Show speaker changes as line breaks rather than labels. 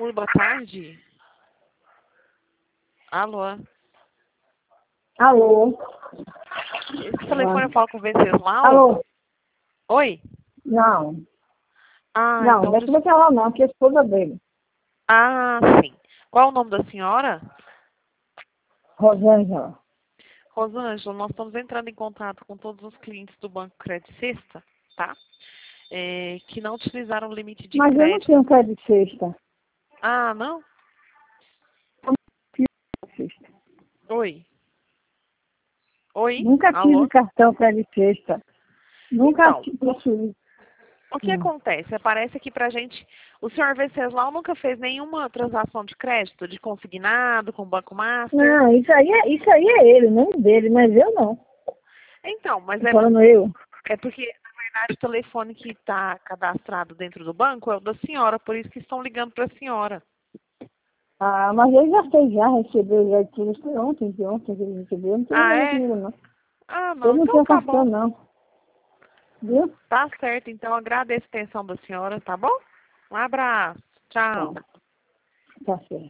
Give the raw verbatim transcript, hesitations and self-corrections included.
Oi, boa tarde. Alô?
Alô?
Esse telefone eu falo com o Venceslau?
Alô?
Oi?
Não.
Ah,
não,
então...
não é que ela não, que é a esposa dele.
Ah, sim. Qual o nome da senhora?
Rosângela.
Rosângela, nós estamos entrando em contato com todos os clientes do Banco Crédito Sexta, tá? É, que não utilizaram o limite de
Mas eu não
crédito.
tenho crédito sexta.
Ah, não?
Sexta.
Oi? Oi?
Nunca tive
Alô?
cartão crédito sexta. Nunca
Então,
tive.
o que
Hum.
acontece? Aparece aqui pra gente, o senhor Venceslau nunca fez nenhuma transação de crédito, de consignado, com o Banco Master?
Não, isso aí, é, isso aí é ele, não dele, mas eu não.
Então, mas
Tô
é,
falando eu.
é porque, na verdade, o telefone que está cadastrado dentro do banco é o da senhora, por isso que estão ligando para a senhora.
Ah, mas ele já fez, já recebeu, já tive. Foi ontem, de ontem que ele recebeu. Não tem
Ah,
nada
é?
comigo, não.
Ah,
Eu
não,
não
então
tenho
tá
cartão,
bom.
não. Viu?
Tá certo, então agradeço a atenção da senhora, tá bom? Um abraço.
Tá,
Tchau.
tá certo.